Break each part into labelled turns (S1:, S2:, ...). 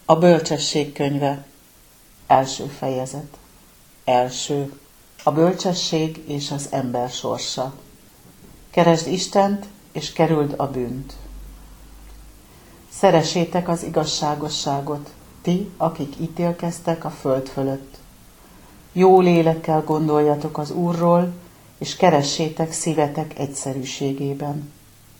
S1: A bölcsesség könyve. Első fejezet. Első. A bölcsesség és az ember sorsa. Keresd Istent, és kerüld a bűnt. Szeressétek az igazságosságot, ti, akik ítélkeztek a föld fölött. Jó lélekkel gondoljatok az Úrról, és keressétek szívetek egyszerűségében.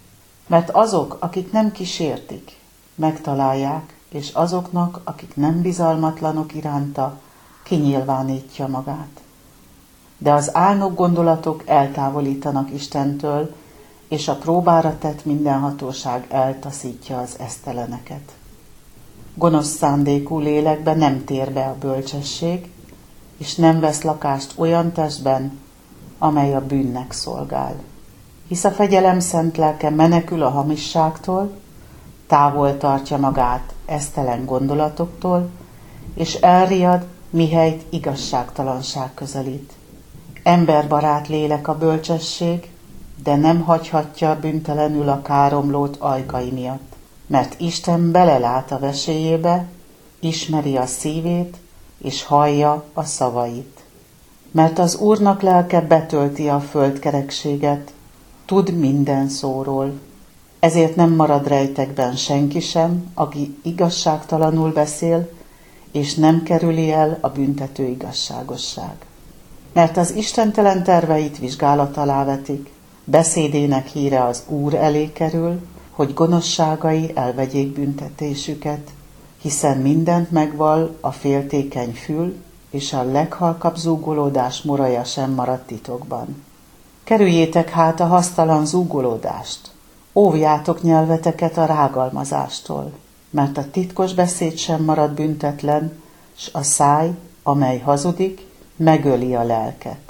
S1: Mert azok, akik nem kísértik, megtalálják, és azoknak, akik nem bizalmatlanok iránta, kinyilvánítja magát. De az álnok gondolatok eltávolítanak Istentől, és a próbára tett mindenhatóság eltaszítja az eszteleneket. Gonosz szándékú lélekbe nem tér be a bölcsesség, és nem vesz lakást olyan testben, amely a bűnnek szolgál. Hisz a fegyelem szent lelke menekül a hamisságtól, távol tartja magát esztelen gondolatoktól, és elriad, mihelyt igazságtalanság közelít. Emberbarát lélek a bölcsesség, de nem hagyhatja bűntelenül a káromlót ajkai miatt, mert Isten belelát a vesélyébe, ismeri a szívét, és hallja a szavait. Mert az Úrnak lelke betölti a földkerekséget, tud minden szóról. Ezért nem marad rejtekben senki sem, aki igazságtalanul beszél, és nem kerüli el a büntető igazságosság. Mert az istentelen terveit vizsgálat alá vetik, beszédének híre az Úr elé kerül, hogy gonoszságai elvegyék büntetésüket, hiszen mindent megval a féltékeny fül, és a leghalkabb zúgolódás moraja sem maradt titokban. Kerüljétek hát a hasztalan zúgolódást, óvjátok nyelveteket a rágalmazástól, mert a titkos beszéd sem marad büntetlen, s a száj, amely hazudik, megöli a lelket.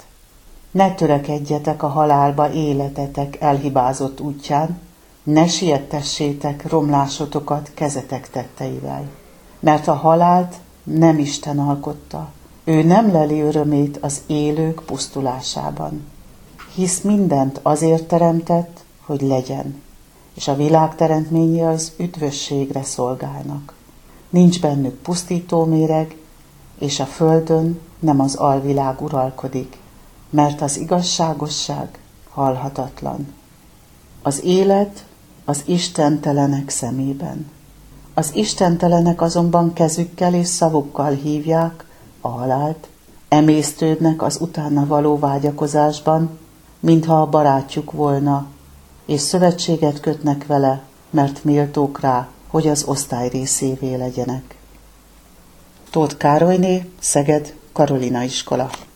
S1: Ne törekedjetek a halálba életetek elhibázott útján, ne siettessétek romlásotokat kezetek tetteivel. Mert a halált nem Isten alkotta, ő nem leli örömét az élők pusztulásában. Hisz mindent azért teremtett, hogy legyen, és a világ teremtményei az üdvösségre szolgálnak. Nincs bennük pusztító méreg, és a földön nem az alvilág uralkodik, mert az igazságosság halhatatlan. Az élet az istentelenek szemében. Az istentelenek azonban kezükkel és szavukkal hívják a halált, emésztődnek az utána való vágyakozásban, mintha a barátjuk volna, és szövetséget kötnek vele, mert méltók rá, hogy az osztály részévé legyenek. Tóth Károlyné, Szeged, Karolina iskola.